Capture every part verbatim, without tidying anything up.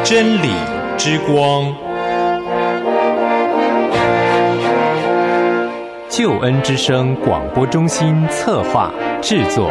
真理之光，救恩之声广播中心策划制作。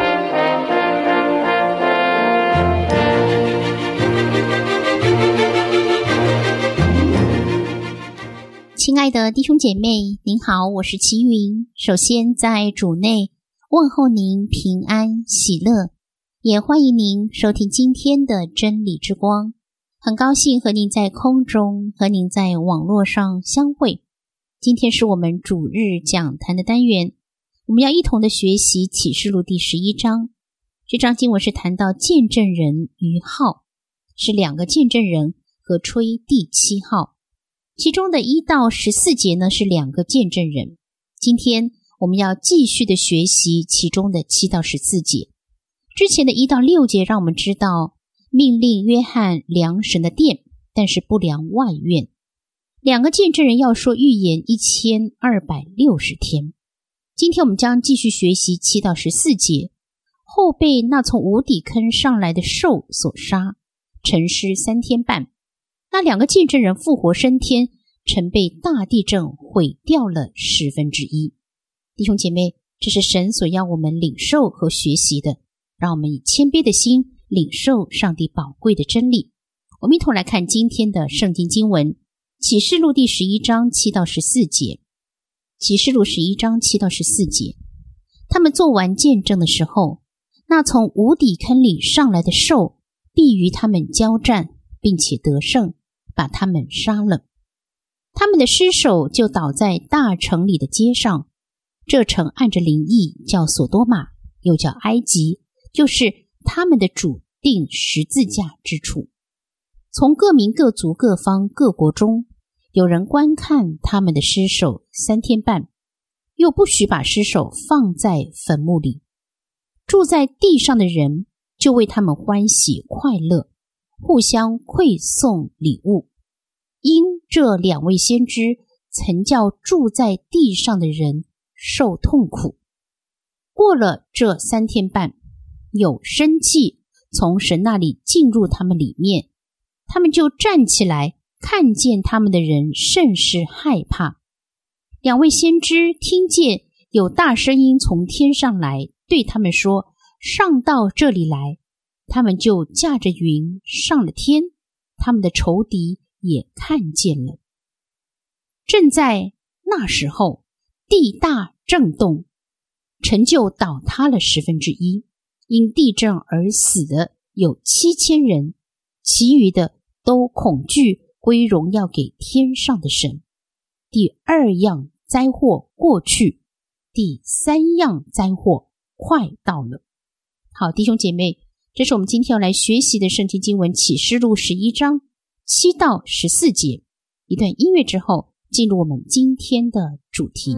亲爱的弟兄姐妹，您好，我是齐云。首先在主内问候您平安喜乐，也欢迎您收听今天的真理之光。很高兴和您在空中和您在网络上相会。今天是我们主日讲坛的单元，我们要一同的学习启示录第十一章。这章经文是谈到见证人于号，是两个见证人和吹第七号，其中的一到十四节呢是两个见证人。今天我们要继续的学习其中的七到十四节。之前的一到六节让我们知道命令约翰量神的殿，但是不量外院。两个见证人要说预言一千二百六十天。今天我们将继续学习七到十四节，后被那从无底坑上来的兽所杀，沉尸三天半。那两个见证人复活升天，曾被大地震毁掉了十分之一。弟兄姐妹，这是神所要我们领受和学习的，让我们以谦卑的心领受上帝宝贵的真理。我们一同来看今天的圣经经文，启示录第十一章七到十四节。启示录十一章七到十四节，他们做完见证的时候，那从无底坑里上来的兽必与他们交战，并且得胜，把他们杀了。他们的尸首就倒在大城里的街上，这城按着灵意叫索多玛，又叫埃及，就是他们的主钉十字架之处。从各民各族各方各国中，有人观看他们的尸首三天半，又不许把尸首放在坟墓里。住在地上的人就为他们欢喜快乐，互相馈送礼物，因这两位先知曾叫住在地上的人受痛苦。过了这三天半，有生气从神那里进入他们里面，他们就站起来，看见他们的人甚是害怕。两位先知听见有大声音从天上来，对他们说，上到这里来。他们就驾着云上了天，他们的仇敌也看见了。正在那时候，地大震动，城就倒塌了十分之一，因地震而死的有七千人，其余的都恐惧，归荣耀给天上的神。第二样灾祸过去，第三样灾祸快到了。好，弟兄姐妹，这是我们今天要来学习的圣经经文启示录十一章七到十四节。一段音乐之后，进入我们今天的主题。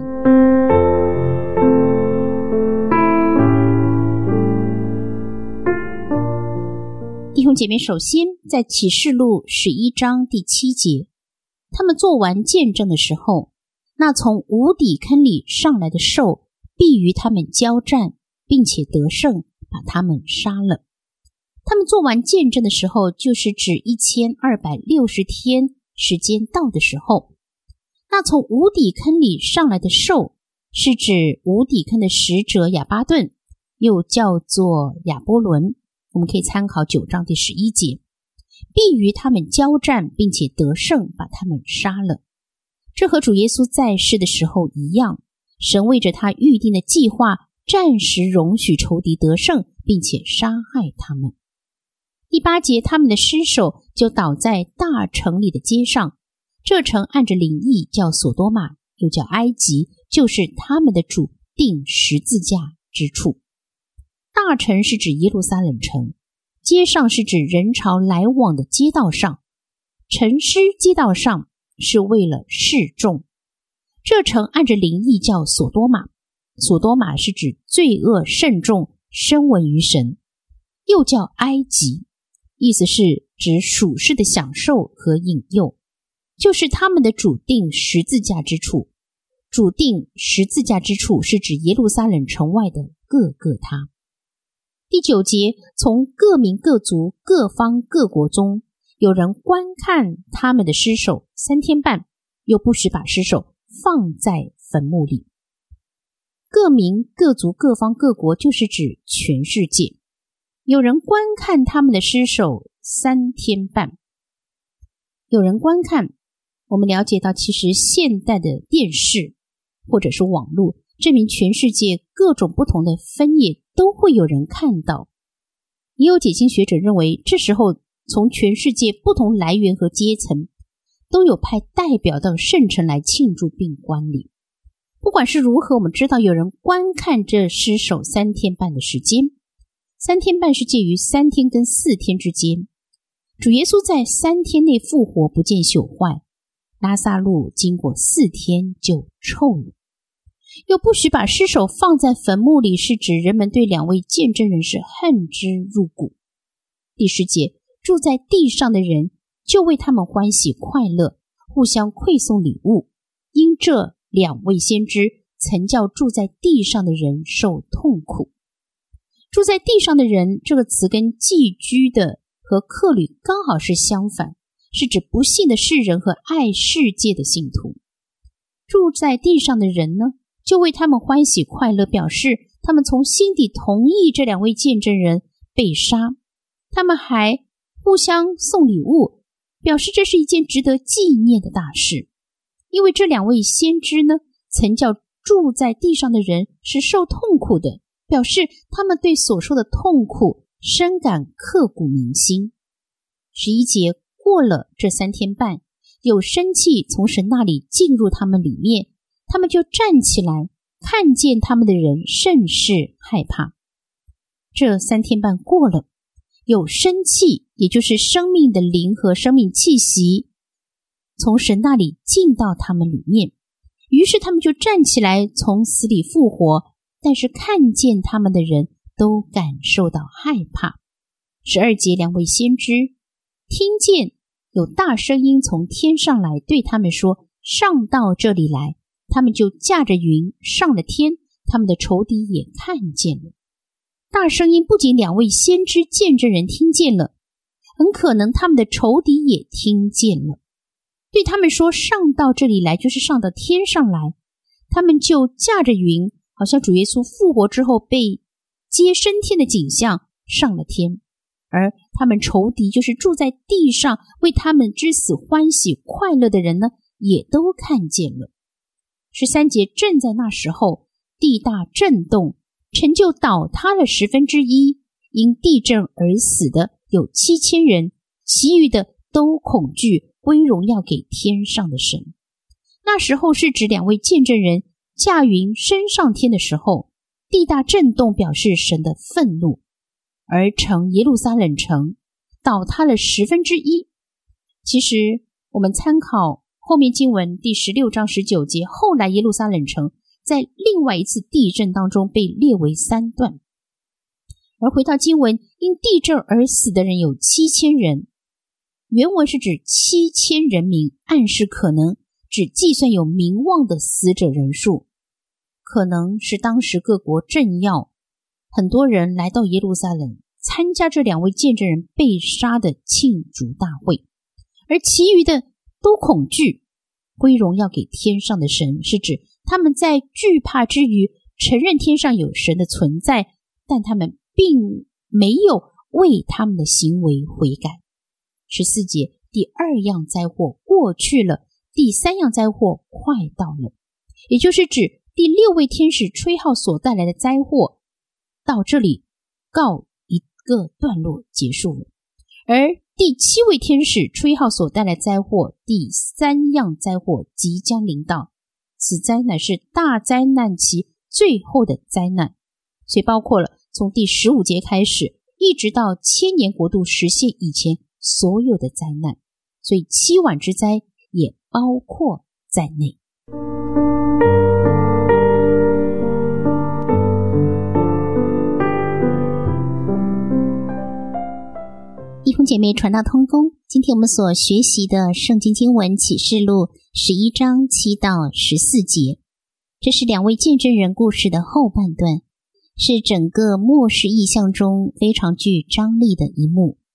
弟兄姐妹，首先在启示录十一章第七节，他们做完见证的时候，那从无底坑里上来的兽必与他们交战，并且得胜，把他们杀了。他们做完见证的时候，就是指一千二百六十天时间到的时候。那从无底坑里上来的兽，是指无底坑的使者亚巴顿，又叫做亚波伦。我们可以参考九章第十一节，必与他们交战，并且得胜，把他们杀了。这和主耶稣在世的时候一样，神为着他预定的计划，暂时容许仇敌得胜，并且杀害他们。第八节，他们的尸首就倒在大城里的街上，这城按着灵意叫索多玛，又叫埃及，就是他们的主钉十字架之处。大城是指耶路撒冷城，街上是指人潮来往的街道上，城市街道上是为了示众。这城按着灵意叫索多玛，索多玛是指罪恶甚重，深闻于神，又叫埃及，意思是指属世的享受和引诱，就是他们的主钉十字架之处。主钉十字架之处是指耶路撒冷城外的各个他。第九节，从各民各族各方各国中， 有人观看他们的尸首三天半，又不时把尸首放在坟墓里。各民、各族、各方、各国，就是指全世界。有人观看他们的尸首三天半。有人观看，我们了解到，其实现代的电视或者是网络，证明全世界各种不同的分野都会有人看到。也有解经学者认为，这时候从全世界不同来源和阶层都有派代表到圣城来庆祝并观礼。不管是如何，我们知道有人观看这尸首三天半的时间。三天半是介于三天跟四天之间。主耶稣在三天内复活，不见朽坏。拉撒路经过四天就臭了。又不许把尸首放在坟墓里，是指人们对两位见证人是恨之入骨。第十节，住在地上的人就为他们欢喜快乐，互相馈送礼物，因这两位先知曾叫住在地上的人受痛苦。住在地上的人这个词跟寄居的和客旅刚好是相反，是指不信的世人和爱世界的信徒。住在地上的人呢，就为他们欢喜快乐，表示他们从心底同意这两位见证人被杀。他们还互相送礼物，表示这是一件值得纪念的大事。因为这两位先知呢，曾叫住在地上的人是受痛苦的，表示他们对所受的痛苦深感刻骨铭心。十一节，过了这三天半，有生气从神那里进入他们里面，他们就站起来，看见他们的人甚是害怕。这三天半过了，有生气，也就是生命的灵和生命气息从神那里进到他们里面，于是他们就站起来，从死里复活，但是看见他们的人都感受到害怕。十二节，两位先知听见有大声音从天上来，对他们说，上到这里来。他们就驾着云上了天，他们的仇敌也看见了。大声音不仅两位先知见证人听见了，很可能他们的仇敌也听见了。对他们说，上到这里来，就是上到天上来。他们就驾着云，好像主耶稣复活之后被接升天的景象，上了天。而他们仇敌，就是住在地上为他们之死欢喜快乐的人呢，也都看见了。十三节，正在那时候，地大震动，城就倒塌了十分之一，因地震而死的有七千人，其余的都恐惧，归荣耀给天上的神。那时候是指两位见证人驾云升上天的时候，地大震动表示神的愤怒，而城耶路撒冷城倒塌了十分之一。其实我们参考后面经文第十六章十九节，后来耶路撒冷城在另外一次地震当中被列为三段。而回到经文，因地震而死的人有七千人，原文是指七千人民，暗示可能只计算有名望的死者人数，可能是当时各国政要很多人来到耶路撒冷参加这两位见证人被杀的庆祝大会，而其余的都恐惧，归荣耀给天上的神，是指他们在惧怕之余承认天上有神的存在，但他们并没有为他们的行为悔改。十四节，第二样灾祸过去了，第三样灾祸快到了，也就是指第六位天使吹号所带来的灾祸到这里告一个段落结束了。而第七位天使吹号所带来灾祸，第三样灾祸即将临到，此灾乃是大灾难期最后的灾难，所以包括了从第十五节开始一直到千年国度实现以前所有的灾难，所以七晚之灾也包括在内。弟兄姐妹，传道通功，今天我们所学习的圣经经文启示录十一章七到十四节，这是两位见证人故事的后半段，是整个末世异象中非常具张力的一幕，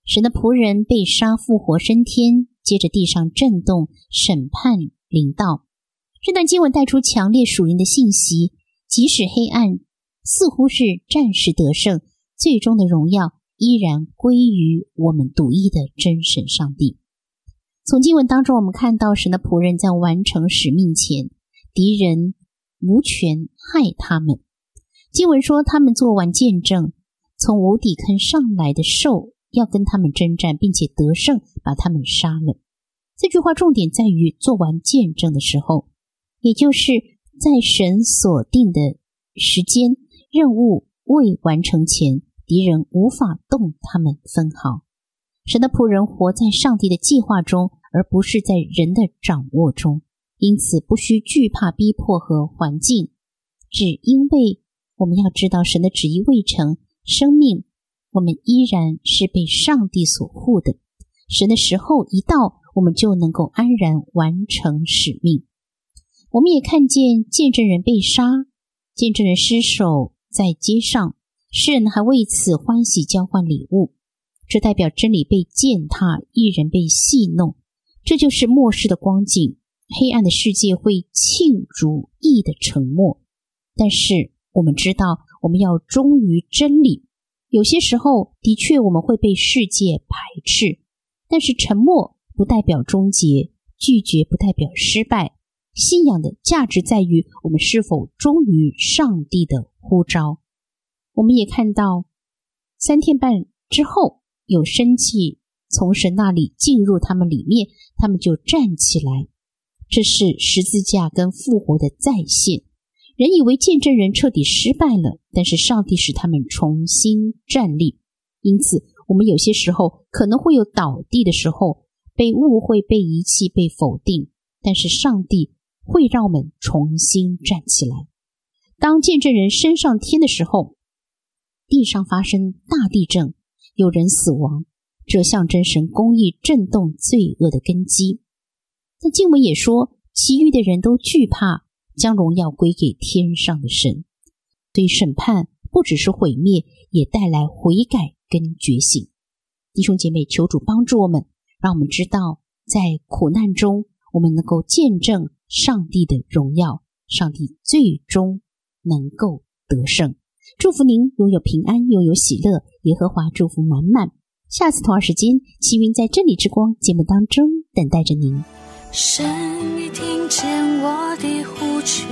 神的仆人被杀复活升天，接着地上震动，审判临到。这段经文带出强烈属灵的信息，即使黑暗似乎是暂时得胜，最终的荣耀依然归于我们独一的真神上帝。从经文当中我们看到，神的仆人在完成使命前，敌人无权害他们。经文说他们做完见证，从无底坑上来的兽要跟他们征战，并且得胜，把他们杀了。这句话重点在于做完见证的时候，也就是在神所定的时间任务未完成前，敌人无法动他们分毫。神的仆人活在上帝的计划中，而不是在人的掌握中，因此不需惧怕逼迫和环境，只因为我们要知道神的旨意未成，生命我们依然是被上帝所护的。神的时候一到，我们就能够安然完成使命。我们也看见见证人被杀，见证人尸首在街上，世人还为此欢喜交换礼物，这代表真理被践踏，义人被戏弄。这就是末世的光景，黑暗的世界会罄竹义的沉没。但是我们知道，我们要忠于真理。有些时候的确我们会被世界排斥，但是沉默不代表终结，拒绝不代表失败。信仰的价值在于我们是否忠于上帝的呼召。我们也看到三天半之后，有生气从神那里进入他们里面，他们就站起来。这是十字架跟复活的再现。人以为见证人彻底失败了，但是上帝使他们重新站立。因此我们有些时候可能会有倒地的时候，被误会、被遗弃、被否定，但是上帝会让我们重新站起来。当见证人升上天的时候，地上发生大地震，有人死亡，这象征神公义震动罪恶的根基。但经文也说，其余的人都惧怕，将荣耀归给天上的神。所以审判不只是毁灭，也带来悔改跟觉醒。弟兄姐妹，求主帮助我们，让我们知道在苦难中我们能够见证上帝的荣耀，上帝最终能够得胜。祝福您拥有平安，拥有喜乐，耶和华祝福满满。下次同样时间，齐云在真理之光节目当中等待着您。 神已听见我的呼求，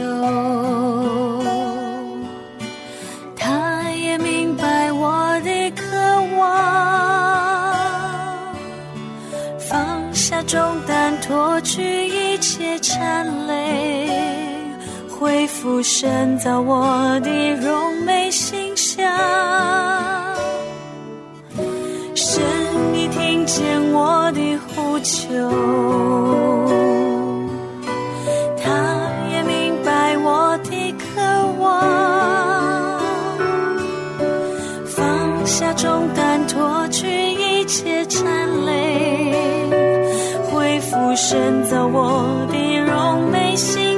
他也明白我的渴望，放下重担，脱去一切缠累，恢复神造我的荣美形象。神已听见我的呼求，他也明白我的渴望，放下重担，脱去一切缠累，恢复神造我的荣美形